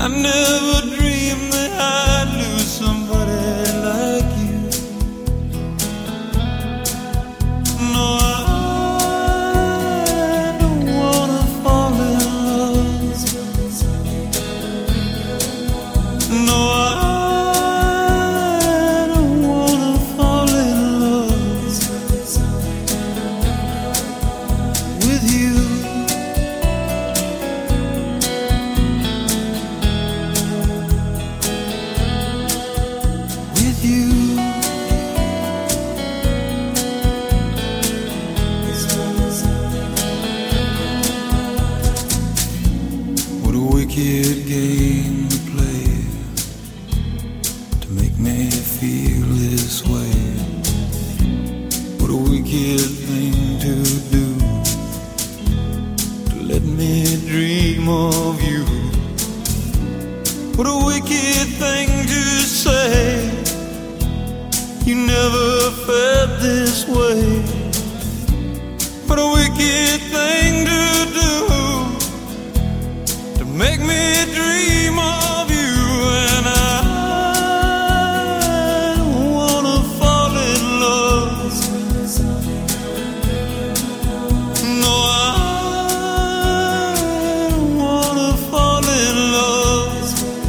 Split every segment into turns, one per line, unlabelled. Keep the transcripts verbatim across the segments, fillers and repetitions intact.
never dreamed that I'd lose somebody like you. No, I don't wanna fall in love. No, I don't wanna fall in love with you. What a wicked game to play to make me feel this way. What a wicked thing to do to let me dream of you. What a wicked thing to say. You never felt this way. What a wicked thing to do to make me dream of you. And I don't wanna fall in love. No, I don't wanna fall in love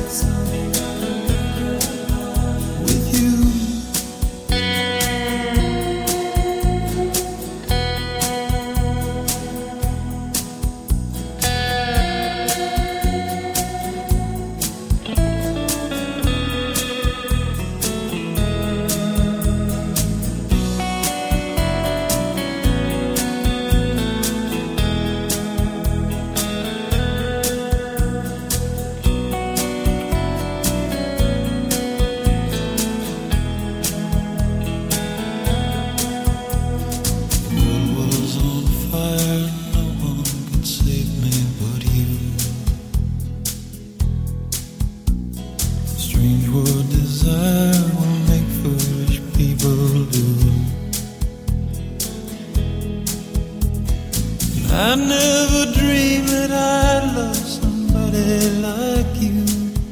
with you. Strange what desire will make foolish people do. I never dreamed that I'd love somebody like you.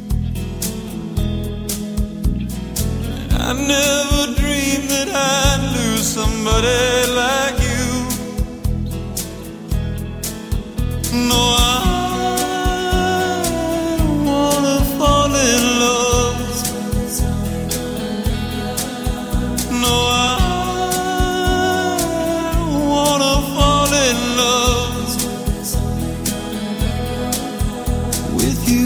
I never dreamed that I'd lose somebody like you. No, I don't wanna fall in love. No, I don't wanna fall in love with you.